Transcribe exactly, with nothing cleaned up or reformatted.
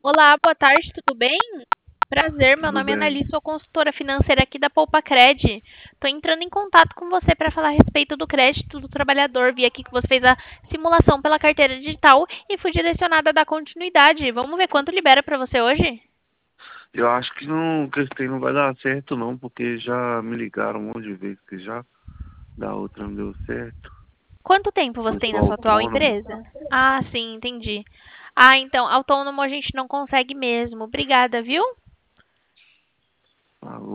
Olá, boa tarde, tudo bem? Prazer, meu Tudo nome é bem. Annalise, sou consultora financeira aqui da Poupa Cred. Estou entrando em contato com você para falar a respeito do crédito do trabalhador. Vi aqui que você fez a simulação pela carteira digital e fui direcionada a dar continuidade. Vamos ver quanto libera para você hoje? Eu acho que não, que esse trem não vai dar certo não, porque já me ligaram um monte de vezes que já da outra não deu certo. Quanto tempo você Foi tem pro na sua atual autônomo. empresa? Ah, sim, entendi. Ah, então, autônomo a gente não consegue mesmo. Obrigada, viu? Ah,